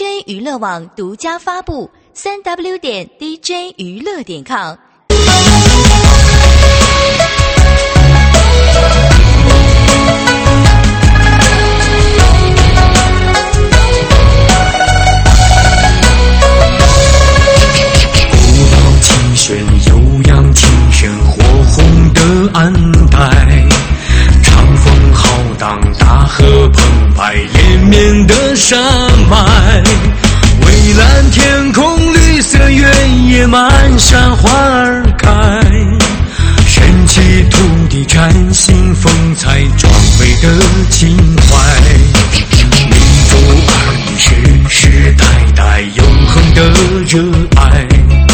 DJ 娱乐网独家发布，3w.dj 娱乐.com。 悠扬琴声，火红的安排，长风浩荡，大河澎湃，连绵的山脉，蔚蓝天空，绿色原野，满山花儿开，神奇土地崭新风采，壮美的情怀，民族儿女世世代代永恒的热爱，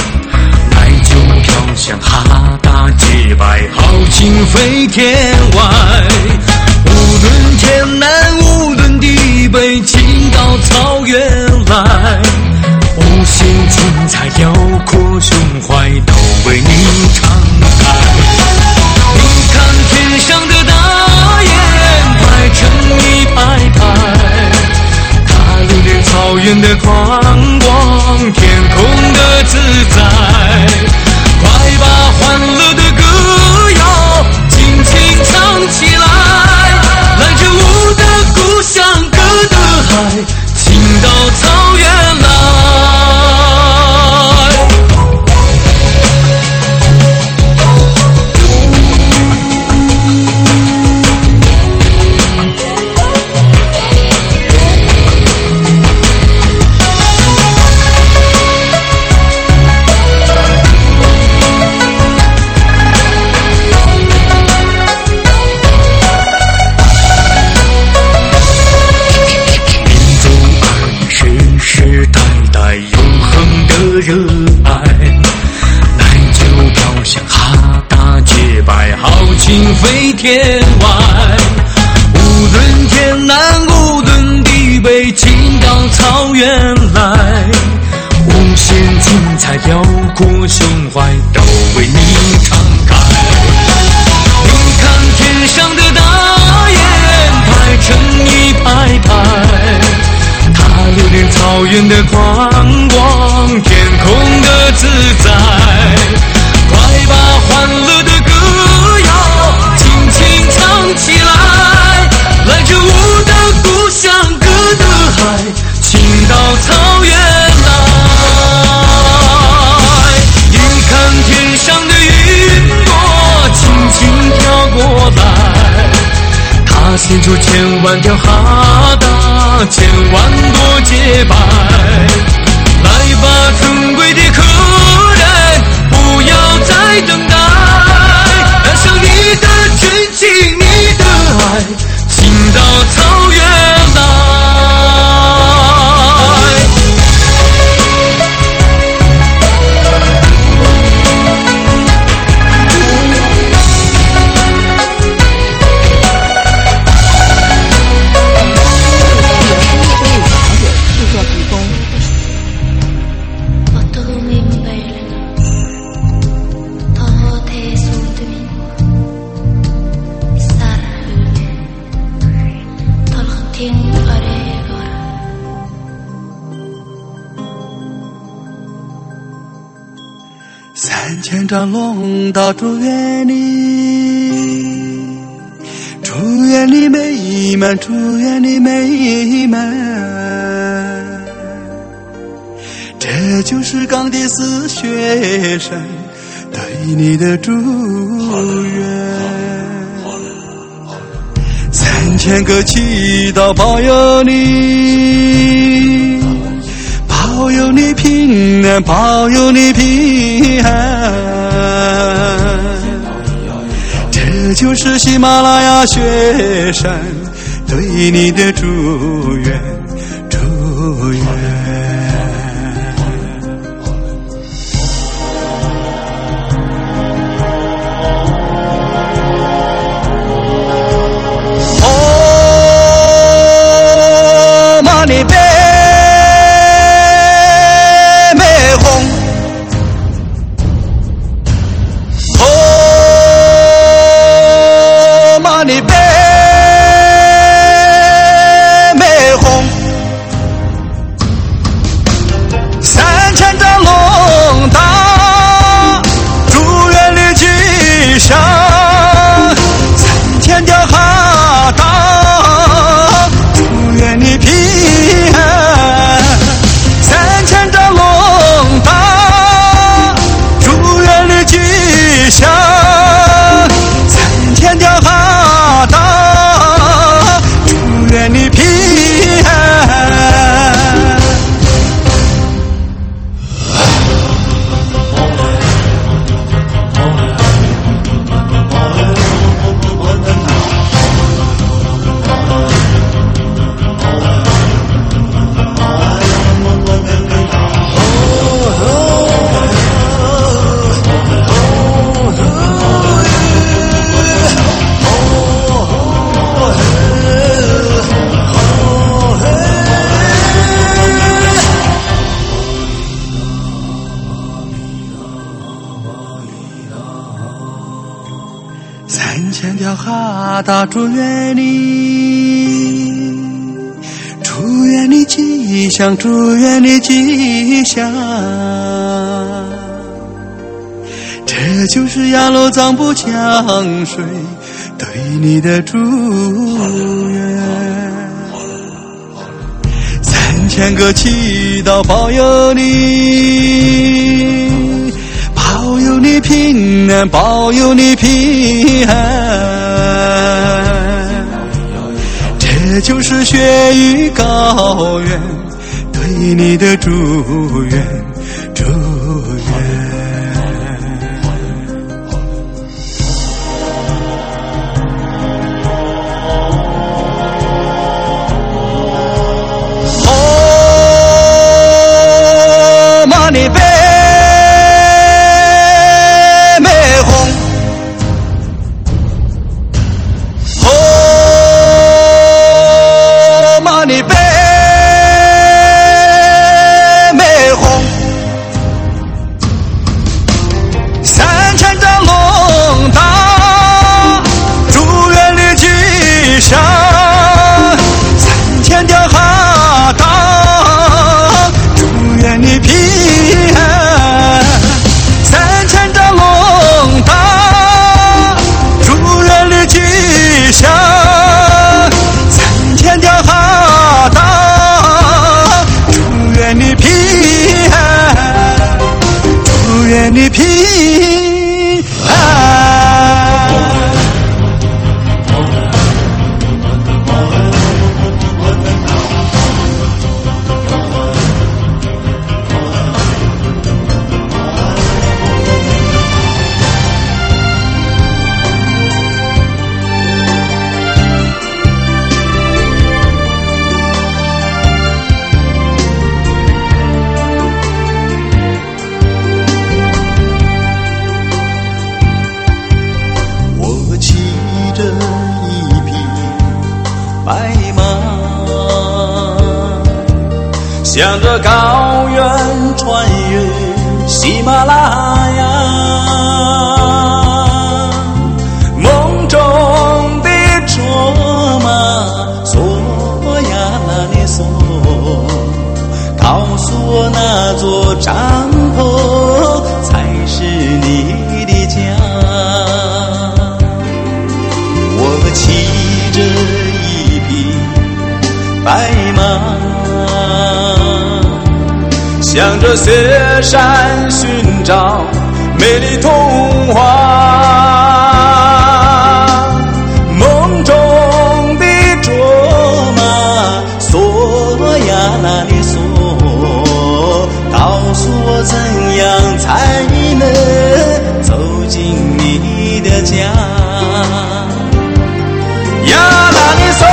飘向哈达洁白，豪情飞天外。无论天南，无论地北，倾到草原来，无限精彩，辽阔胸怀都为你敞开。你看天上的大雁排成一排排，它留恋草原的宽广，天空的自在。快把欢乐的歌谣尽情唱起来，来自我的故乡歌的海，倾到草原来。热爱，奶酒飘向哈达洁白，豪情飞天外。无论天南，无论地北，倾到草原来，无限精彩，辽阔胸怀都为你敞开。你看天上的大雁排成一排排，留恋草原的宽广，天空的自在。快把欢乐的歌谣尽情唱起来，来自我的故乡歌的海，倾到草原来。你看天上的云朵轻轻飘过来，它牵出千万条哈达，千万朵洁白。来吧，尊贵的客人，不要再等待，燃烧你的真情，你的爱，倾到草原来。 3000张龙道祝愿你，祝愿你美满，祝愿你美满。这就是钢铁丝雪山对你的祝愿。3000个祈祷保佑你，保佑你平安，保佑你平安。这就是喜马拉雅雪山对你的祝愿，祝愿。你北美红千张龙大，祝愿你吉祥；3000条哈达，祝愿你平安；3000张龙大，祝愿你吉祥；3000条哈达，祝愿你平安。3000条哈达，祝愿你吉祥，祝愿你吉祥。这就是雅鲁藏布江水对你的祝愿。3000个祈祷保佑你，保佑你平安，保佑你平安。这就是雪域高原对你的祝愿，祝愿。玛尼贝美红，玛尼贝美红，3000张龙大，祝愿你吉祥；3000条哈达，祝愿你平安；3000张龙大，祝愿你吉祥；3000条哈达，祝愿你平安，祝愿你平安。我骑着一匹白马，向着高原穿越喜马拉雅，梦中的卓玛索呀那里索，告诉我那座帐篷才是你的家。我骑着一匹白马，向着雪山寻找美丽童话，梦中的卓玛索呀那里索，告诉我怎样才能走进你的家。呀那里索，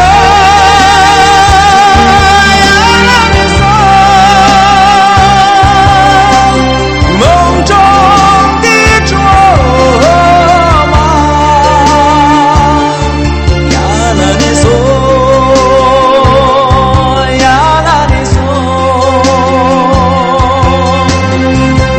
呀那里索，梦中的卓玛，呀那里索，呀那里索。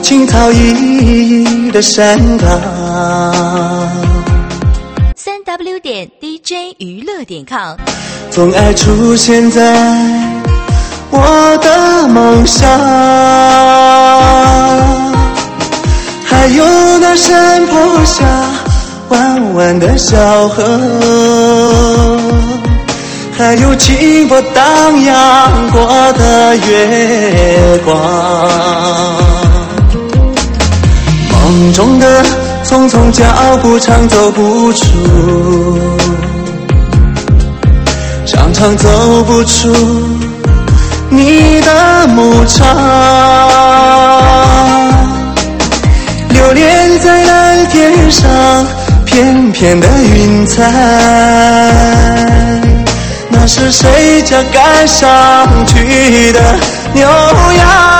青草依依的山岗。 3w.dj娱乐.com， 总爱出现在我的梦乡，还有那山坡下弯弯的小河，还有轻波荡漾过的月光。梦中的匆匆脚步常走不出，常常走不出你的牧场。流连在蓝天上翩翩的云彩，那是谁家赶上去的牛羊？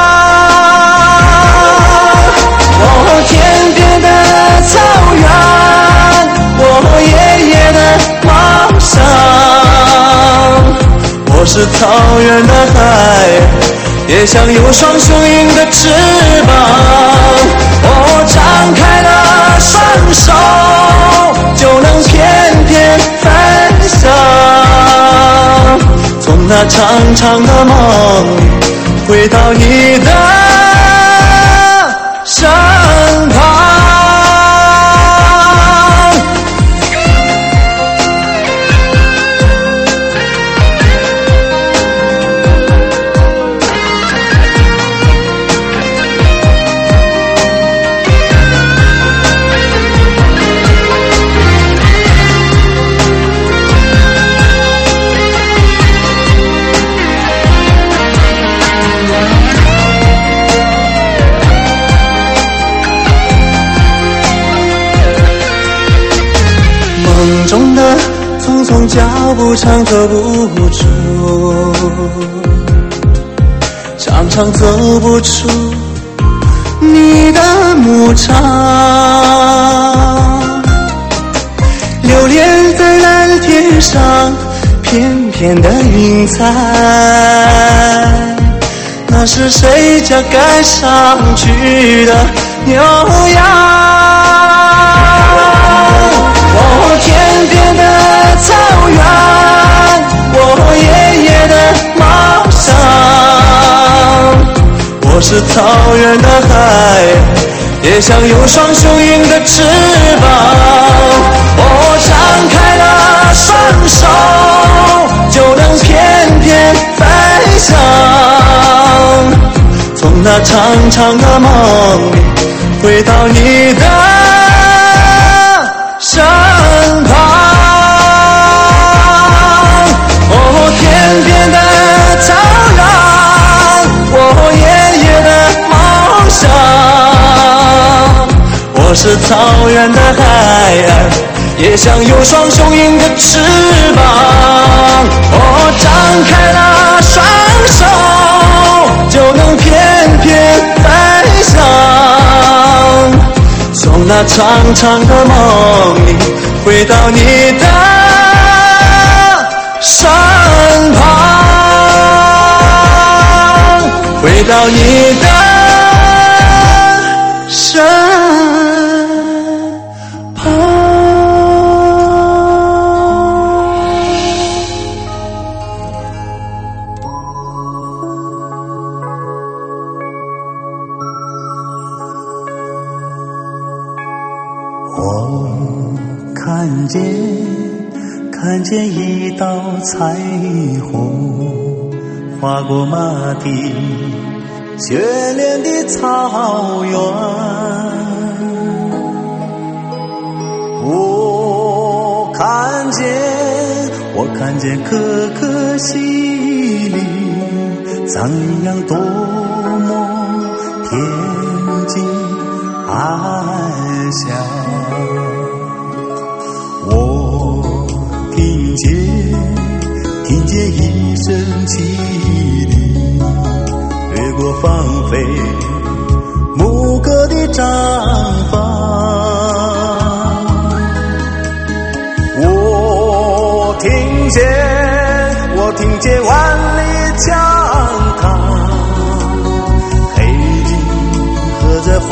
我天边的草原，我爷爷的梦想，我是草原的海，也像有双雄鹰的翅膀。我张开了双手，就能翩翩飞翔，从那长长的梦里回到你的身旁。梦中的匆匆脚步常走不出，常常走不出你的牧场。流连在蓝天上翩翩的云彩，那是谁家赶上去的牛羊？我天边的草原，我爷爷的梦想，我是草原的海，也像有双雄鹰的翅膀。我张开了双手，就能翩翩飞翔，从那长长的梦里回到你的身旁。哦，天边的草原，我爷爷的梦想，我是草原的海儿，也像有双雄鹰的翅膀。我张开了双手，就能翩翩飞翔，从那长长的梦里回到你的身旁，回到你的身旁。我看见一道彩虹划过马蹄眷恋的草原。我看见颗颗细粒藏养多么恬静安详。我听见一声凄厉，掠过芳菲牧歌的毡房。我听见万里江塘，黑云和着风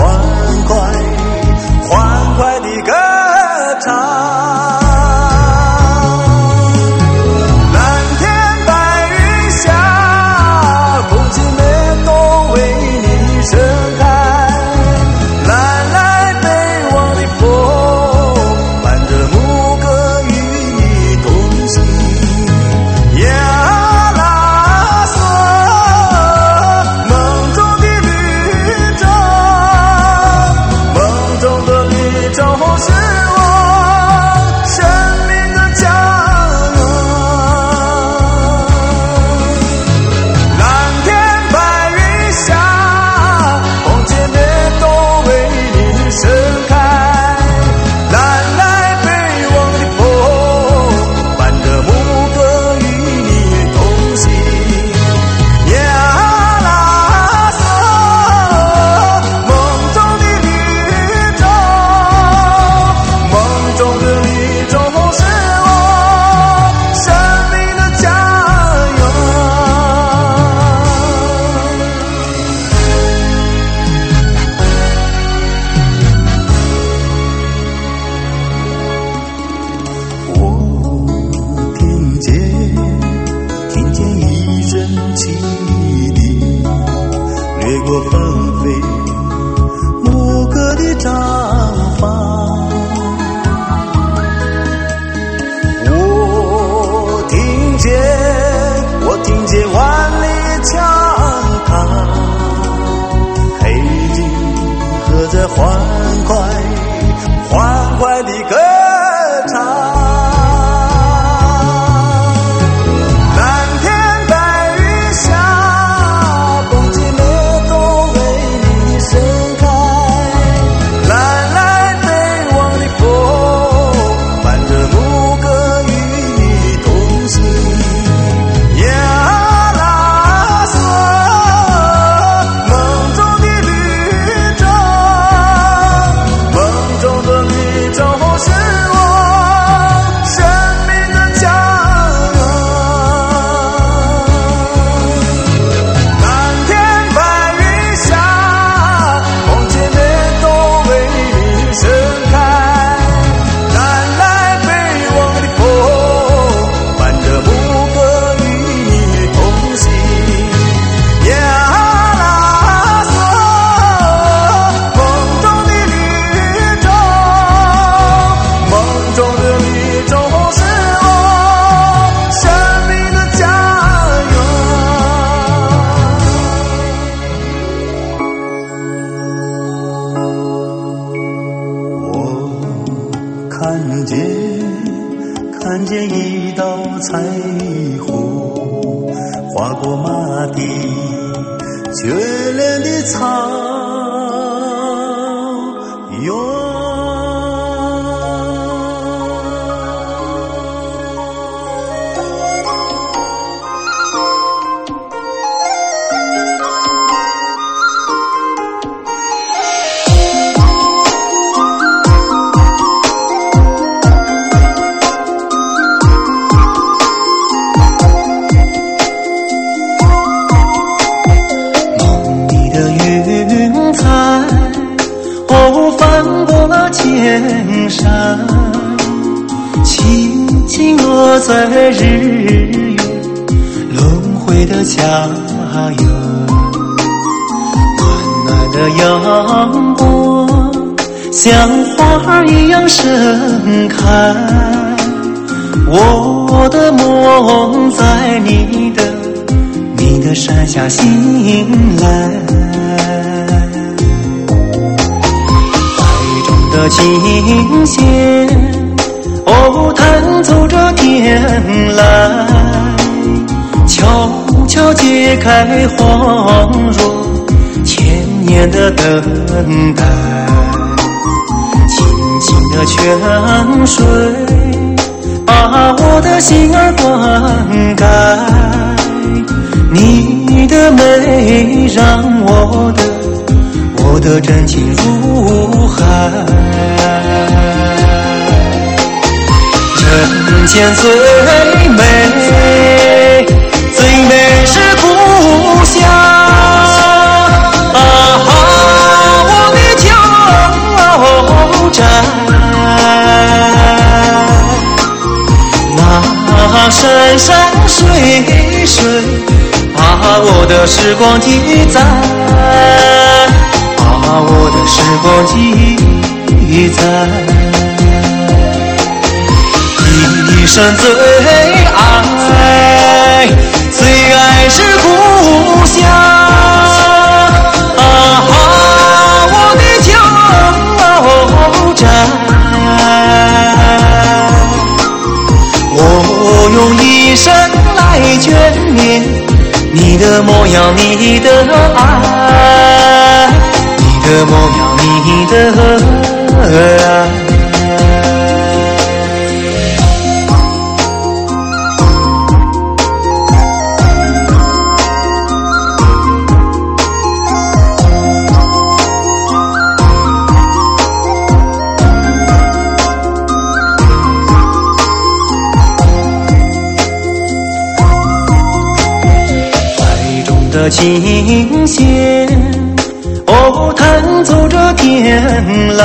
朵纷飞，牧歌的毡房。我听见万里枪膛，黑金河在欢快地歌唱。看见一道彩虹划过马蹄眷恋的草原。千山轻轻落在日月轮回的家园，暖暖的阳光像花一样盛开，我的梦在你的山下醒来。的琴弦，哦，弹奏着天籁，悄悄揭开恍若千年的等待。清清的泉水，把我的心儿灌溉。你的美让我的真情如海。人间最美是故乡啊，我的旧宅。那山山水水，把我的时光记载，把我的时光记载。一生最爱是故乡啊，我的旧宅。我用一生来眷恋你的模样，你的爱，你的模样，你的爱。的琴弦，哦，弹奏着天籁，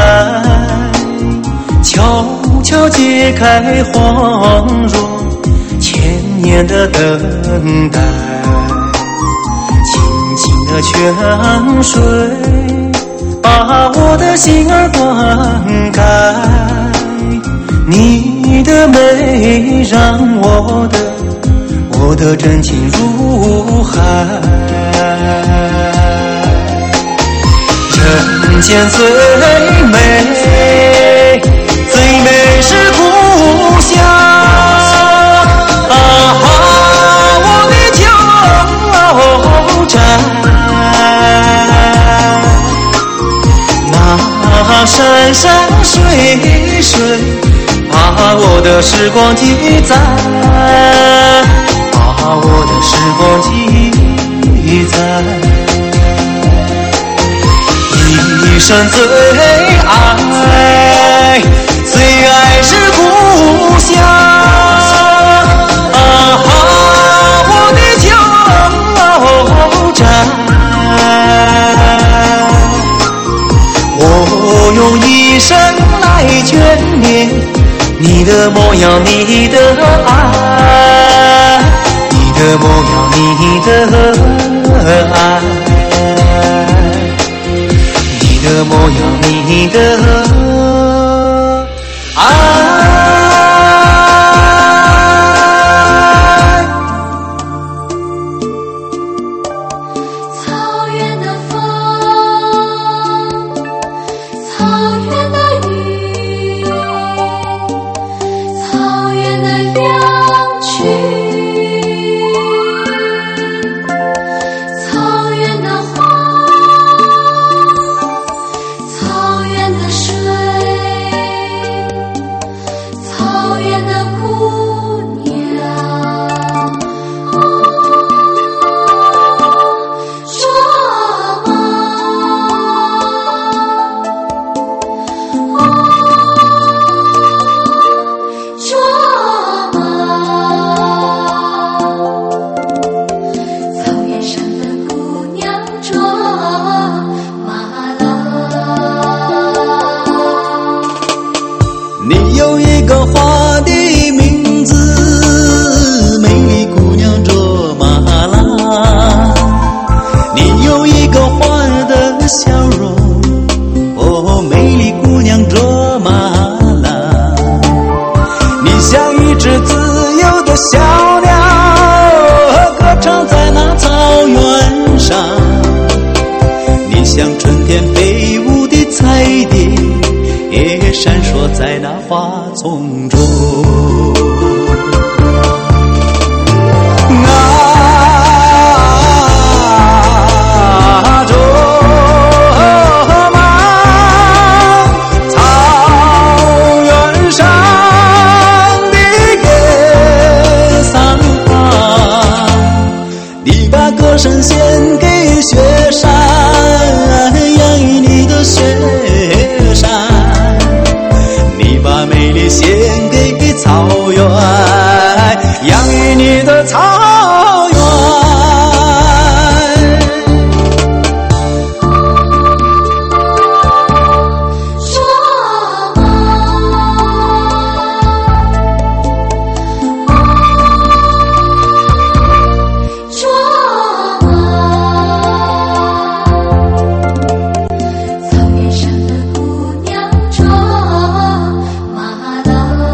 悄悄揭开恍若千年的等待。轻轻的泉水把我的心儿灌溉，你的美让我的真情入海。人间最美，最美是故乡。啊哈，我的旧宅，那山山水水把我的时光记载，把我的时光记载。一生最爱是故乡。啊哈，我的旧宅，我用一生来眷恋你的模样，你的爱，你的模样，你的爱，你的模样，你的爱。 草原的风，草原的雨，草原的羊群，草原的花，草原的水，草原的姑娘，卓玛，卓玛，草原上的姑娘卓玛拉。 你有一个花的名字，美丽姑娘卓玛拉。你有一个花儿的笑容，哦，美丽姑娘卓玛拉。你像一只自由的小鸟，歌唱在那草原上。你像春天飞舞的彩蝶，也闪烁在那花丛中。啊，卓玛，草原上的野桑花，你把歌声献给雪山，养育你的雪山。你把美丽献给草原，养育你的草原。 卓玛，卓玛，草原上的姑娘卓玛拉。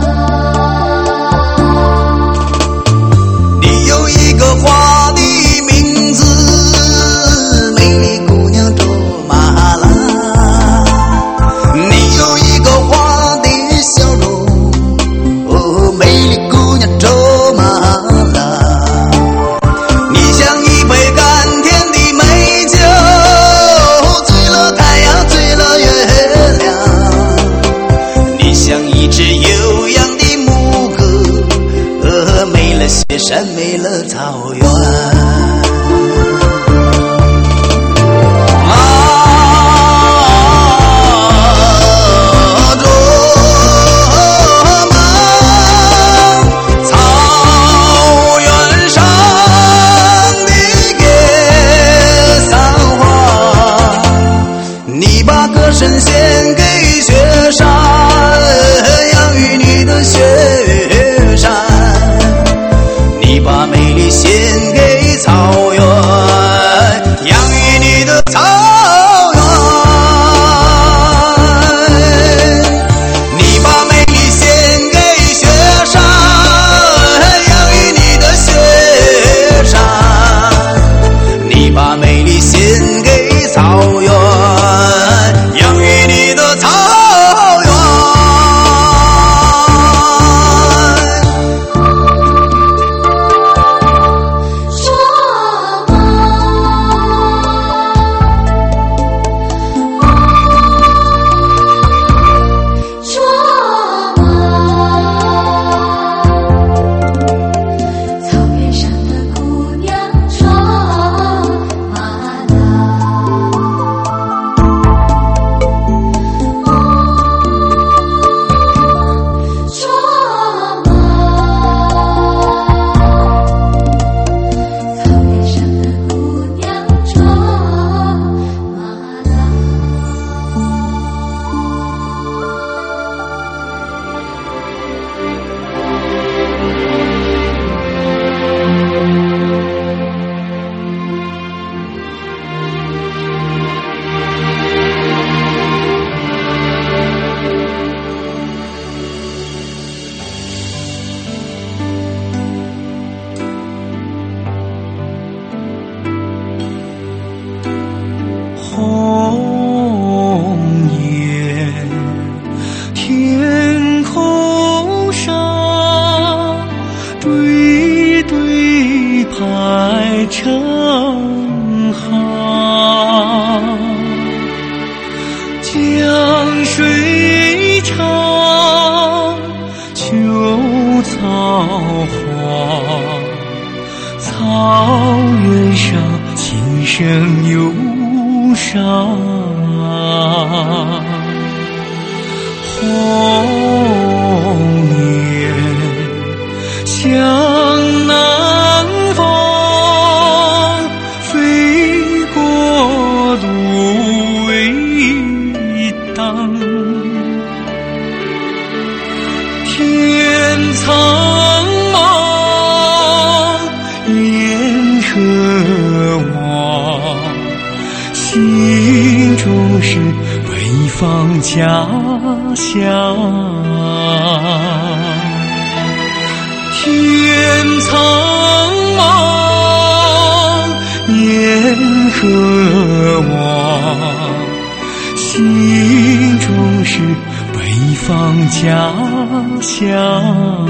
你有一个花的名字，美丽姑娘卓玛拉。你有一个花的笑容，哦，美丽姑娘卓玛拉。你像一杯甘甜的美酒，醉了太阳，醉了月亮。你像一只悠扬的牧歌，美了雪山，美了草原。啊，卓玛，草原上的野桑花，你把歌声献给雪山，养育你的雪山。你把美丽献给草家乡。天苍茫，烟河望，心中是北方家乡。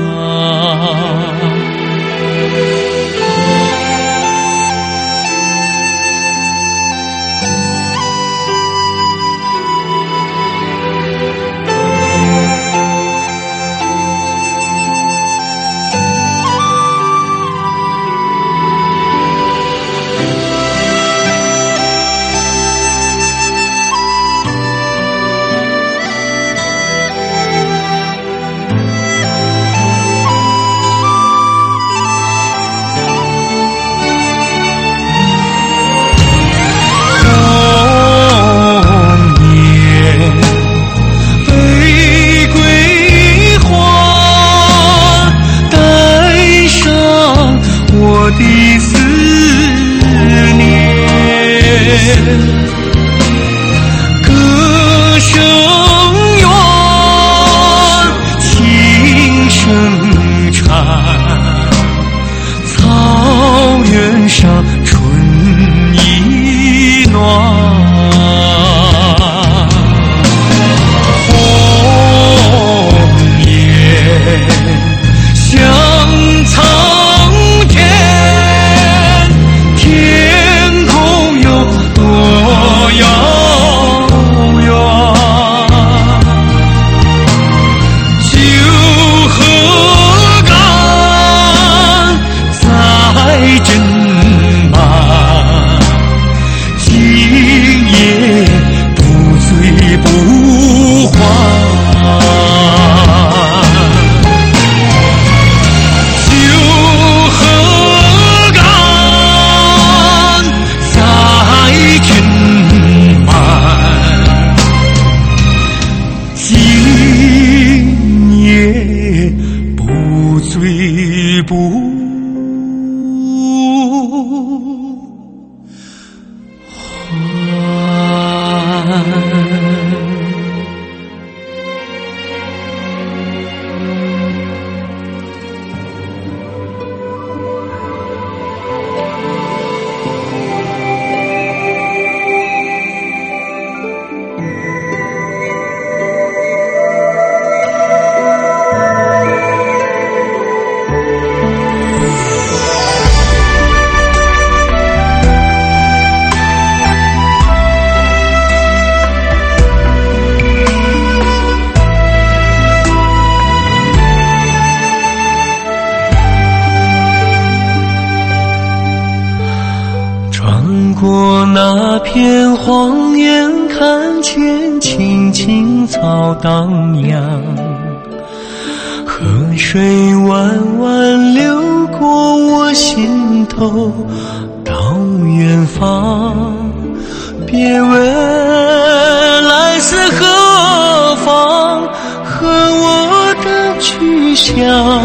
过那片荒原，看见青青草荡漾，河水弯弯流过我心头，到远方。别问来自何方，和我的去向，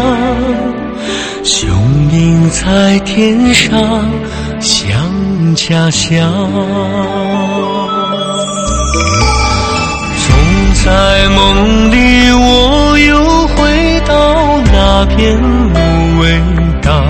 雄鹰在天上向家乡。总在梦里，我又回到那片芦苇荡，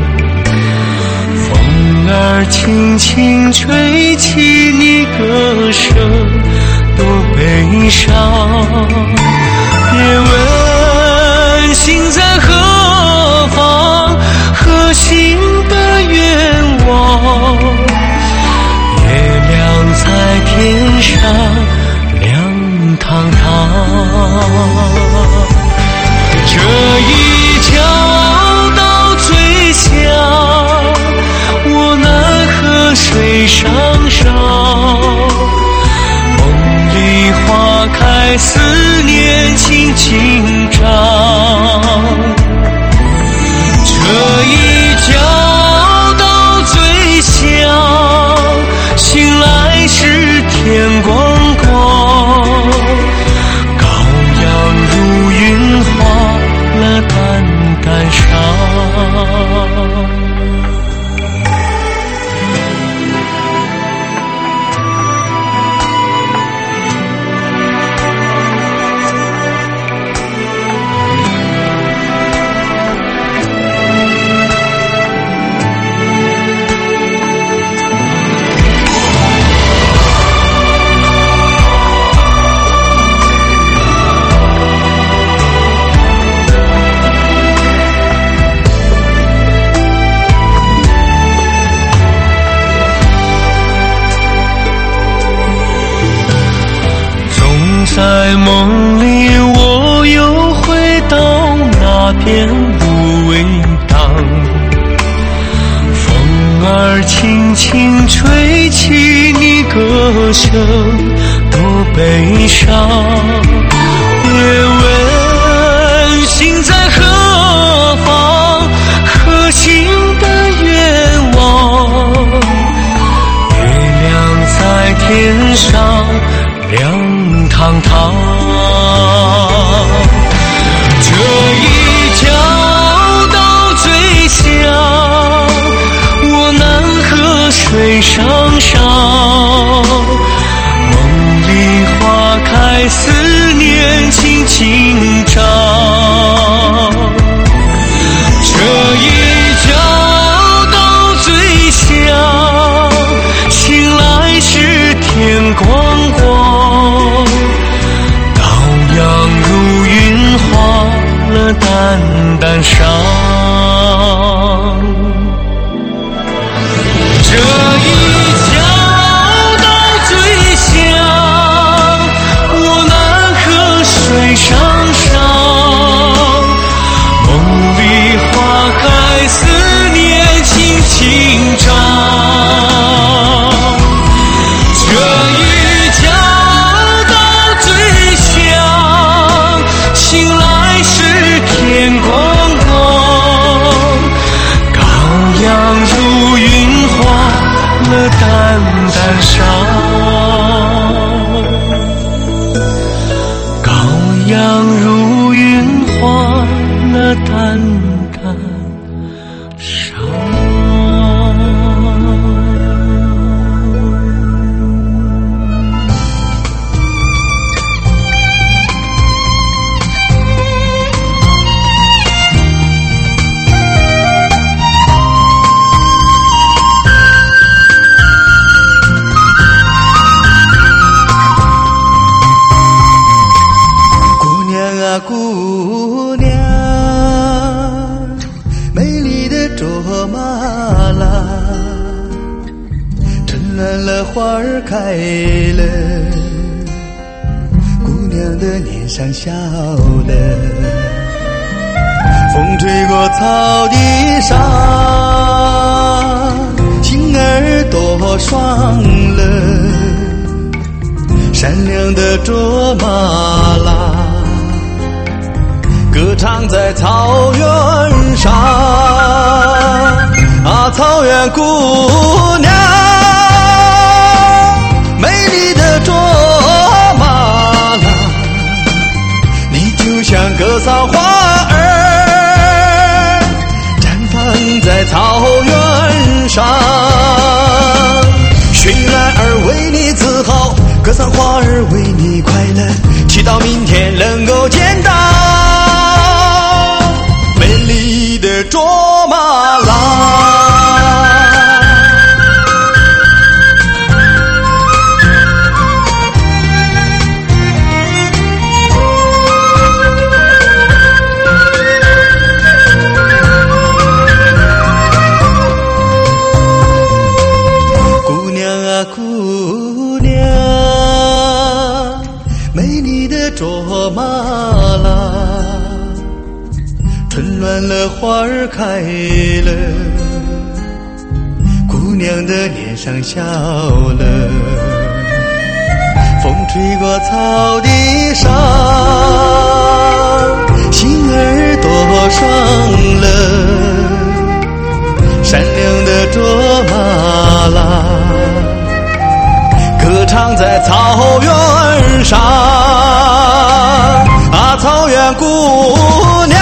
风儿轻轻吹起你歌声，多悲伤。别问心在何方，何心的愿望，月亮在天上亮堂堂。这一觉到最响，我奈何水上烧，梦里花开思念轻吹起你歌声，多悲伤。别问心在何方，何情的愿望。月亮在天上亮堂堂，这一觉到最响，我南河水上上，梦里花开，思念轻轻长。这一觉到最响，醒来是天光光，羔羊如云化了淡淡伤。这一觉到最响，我南河水上上，梦里花开，思念轻轻长。这一觉到最响，醒来是天光光，羔羊如云化了淡淡伤，羔羊如云化了淡淡伤。 姑娘，美丽的卓玛拉，春暖了花儿开了，姑娘的脸上笑了，风吹过草地上，心儿多爽了，善良的卓玛拉歌唱在草原上，啊，草原姑娘，美丽的卓玛拉，你就像格桑花儿，绽放在草原上，绚烂儿为你自豪，格桑花儿为你快乐，祈祷明天能够见到美丽的卓玛拉。姑娘啊姑娘，美丽的卓玛拉，春暖了花儿开了，姑娘的脸上笑了，风吹过草地上，心儿多爽了，善良的卓玛拉歌唱在草原上，啊，草原姑娘，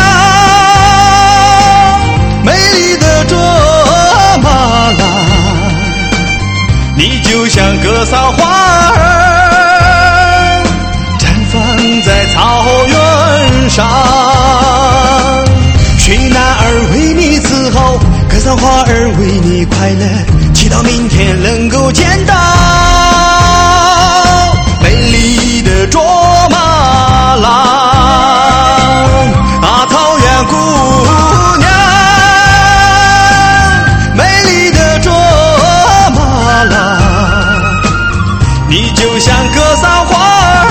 美丽的卓玛拉，你就像格桑花儿，绽放在草原上，绚烂儿为你自豪，格桑花儿为你快乐，祈祷明天能够见到美丽的卓玛拉，啊，草原姑娘，美丽的卓玛拉，你就像格桑花儿，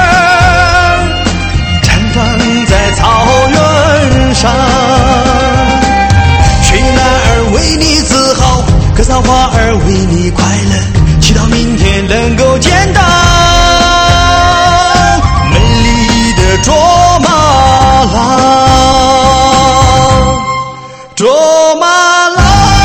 绽放在草原上，绚烂儿为你自豪，格桑花儿为你快乐，祈祷明天能够见到美丽的卓玛拉，卓玛拉。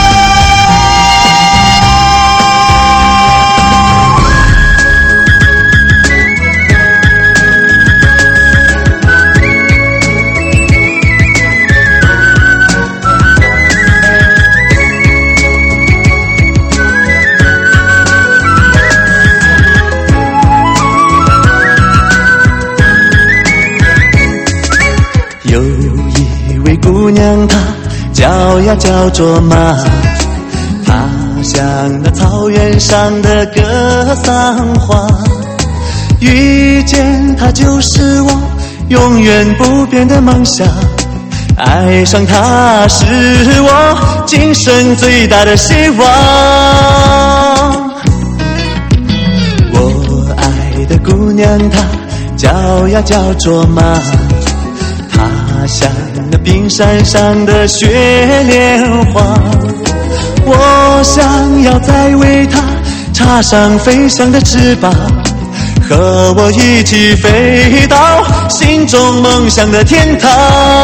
有一位姑娘，她叫呀叫做玛，她像那草原上的格桑花，遇见她就是我永远不变的梦想，爱上她是我今生最大的希望。我爱的姑娘，她叫呀叫做玛，她像那冰山上的雪莲花，我想要再为她插上飞翔的翅膀，和我一起飞到心中梦想的天堂。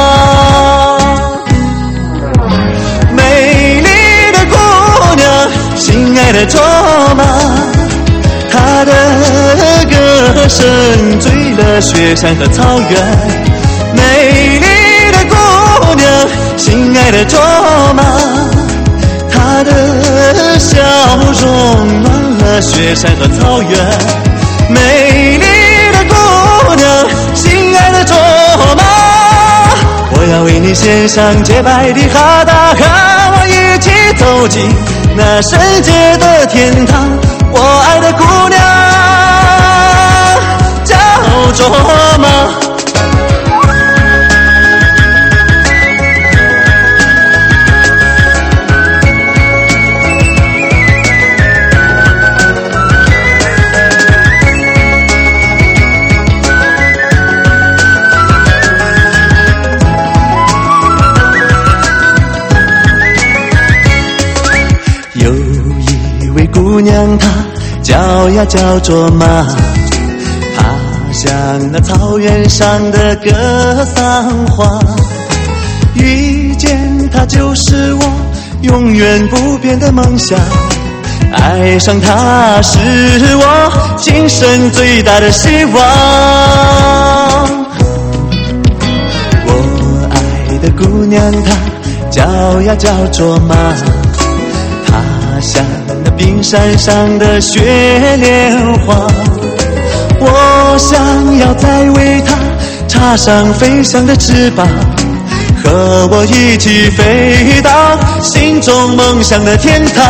美丽的姑娘，心爱的卓玛，她的歌声醉了雪山和草原。美丽的姑娘，心爱的卓玛，她的笑容暖了雪山和草原。美丽的姑娘，心爱的卓玛，我要为你献上洁白的哈达，和我一起走进那圣洁的天堂。我爱的姑娘叫卓玛。姑娘她叫呀叫做玛，她像那草原上的格桑花，遇见她就是我永远不变的梦想，爱上她是我今生最大的希望。我爱的姑娘她叫呀叫做玛，她像那冰山上的雪莲花，我想要再为她插上飞翔的翅膀，和我一起飞到心中梦想的天堂。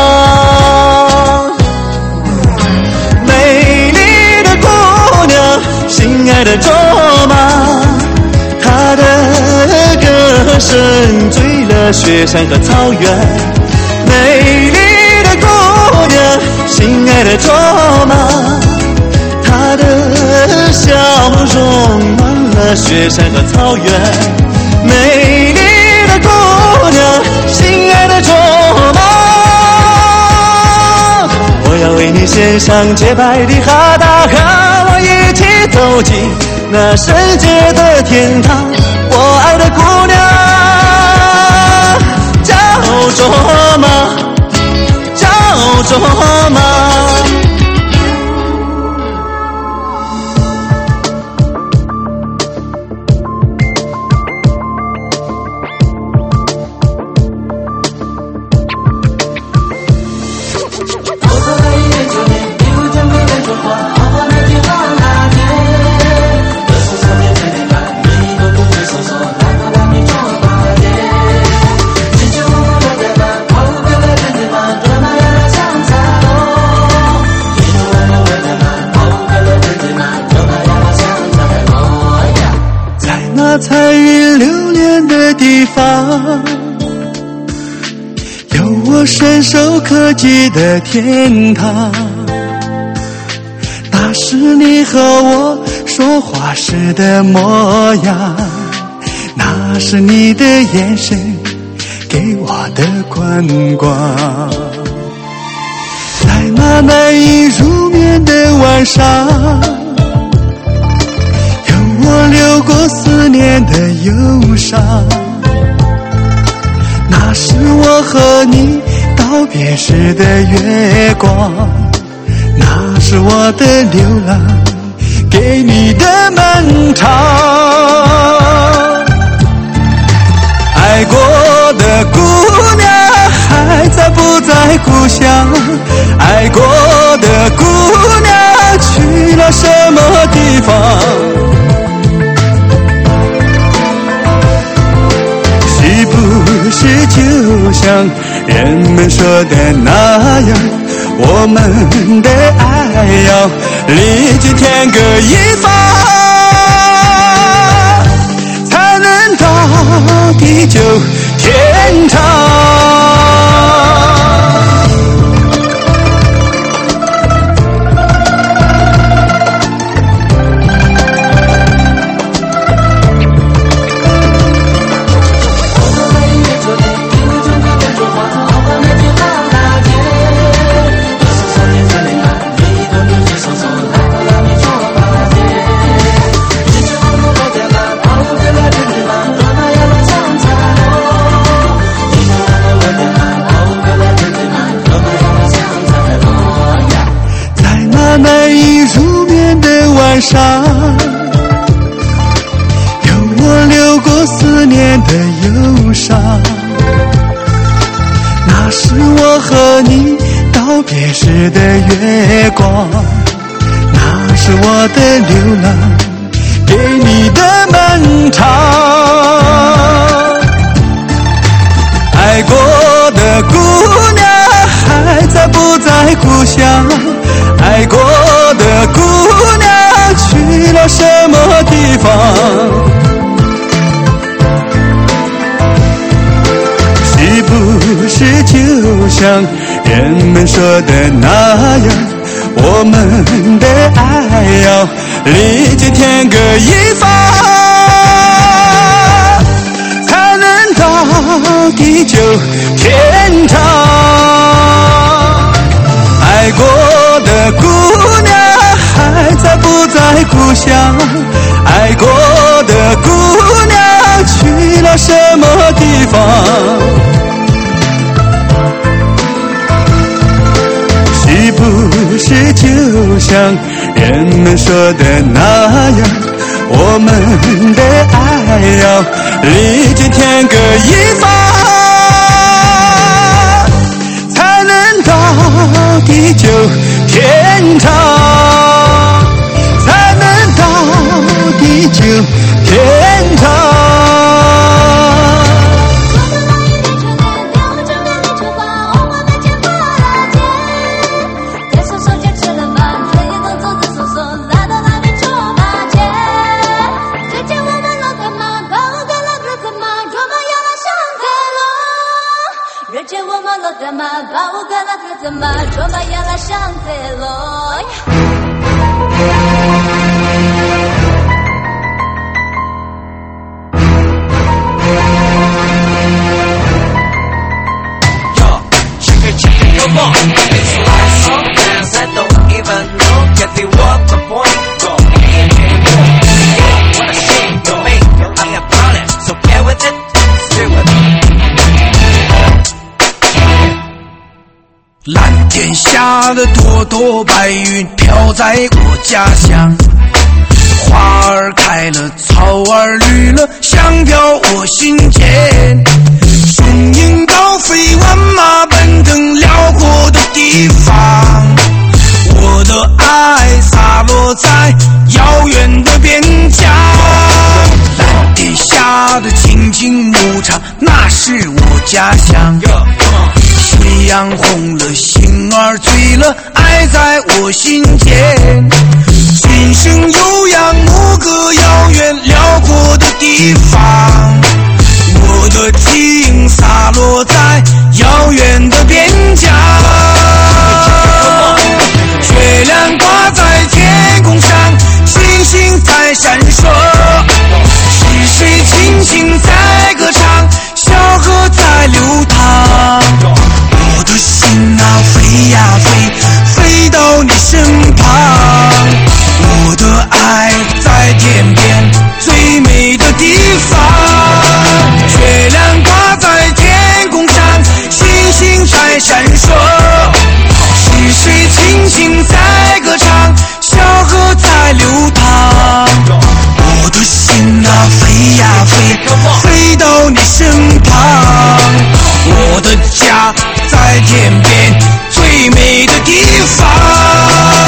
美丽的姑娘，心爱的卓玛，她的歌声醉了雪山和草原。美丽的姑娘，心爱的卓玛，她的笑容暖了雪山和草原。美丽的姑娘，心爱的卓玛，我要为你献上洁白的哈达，和我一起走进那圣洁的天堂。我爱的姑娘叫卓玛，叫卓玛。彩云流连的地方，有我伸手可及的天堂，那是你和我说话时的模样，那是你的眼神给我的宽广。 那难以入眠的晚上，有我流过思念的忧伤。那是我和你道别时的月光，那是我的流浪给你的漫长。爱过的姑娘还在不在故乡？爱过的姑娘去了什么地方？是不是就像人们说的那样，我们的爱要历经天各一方，才能到地久天长。难以入眠的晚上，有我流过思念的忧伤。那是我和你道别时的月光，那是我的流浪给你的漫长。爱过的姑娘还在不在故乡？爱过的姑娘去了什么地方？是不是就像人们说的那样，我们的爱要历经天各一方，才能到地久天长？爱过的姑娘还在不在故乡？爱过的姑娘去了什么地方？是不是就像人们说的那样，我们的爱要历经天各一方，才能到地久天长，才能到地久天长。 蓝天下的朵朵白云飘在我家乡，花儿开了，草儿绿了，香飘我心间。雄鹰高飞，万马奔腾，辽阔的地方，我的爱洒落在遥远的边疆。蓝天下的青青牧场，那是我家乡。夕阳红了，星儿醉了，爱在我心间。琴声悠扬，牧歌遥远，辽阔的地方，我的情洒落在遥远的边疆。月亮挂在天空上，星星在闪烁，溪水轻轻在歌唱，小河在流淌。我的心啊飞呀飞，飞身旁。我的家在天边最美的地方。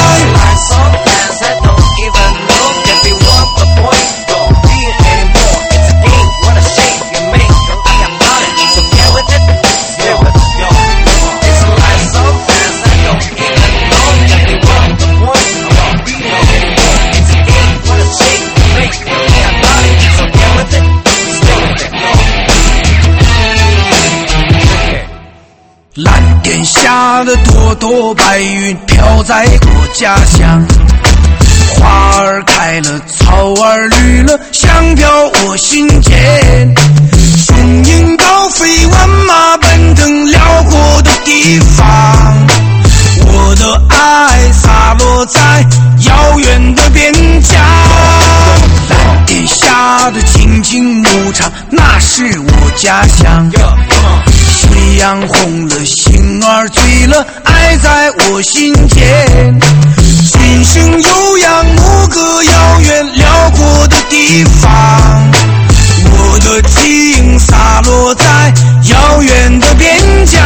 蓝天下的朵朵白云飘在我家乡，花儿开了，草儿绿了，香飘我心间。雄鹰高飞，万马奔腾，辽阔的地方。我的爱洒落在遥远的边疆。蓝天下的青青牧场，那是我家乡。夕阳红了，星儿醉了，爱在我心间。琴声悠扬，牧歌遥远，辽阔的地方。我的情洒落在遥远的边疆。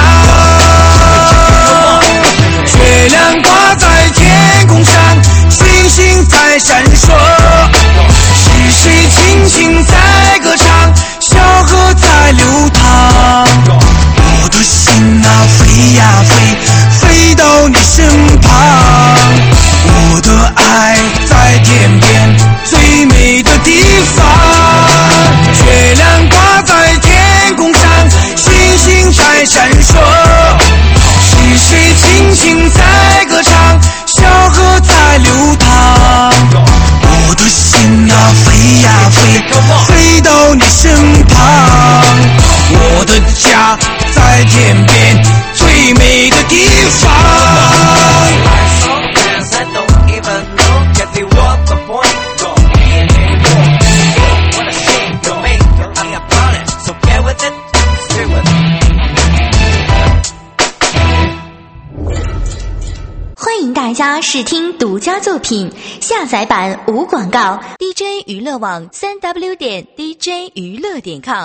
月亮挂在天空上，星星在闪烁。是谁轻轻在歌唱，小河在流淌。我的心啊飞呀飞，飞到你身旁。我的爱在天边最美的地方。月亮挂在天空上，星星在闪烁。是谁轻轻在歌唱，小河在流淌。我的心啊飞呀飞，飞到你身旁。我的家在天边最美的地方。 欢迎大家试听独家作品，下载版无广告。DJ 娱乐网3W.DJ 娱乐.com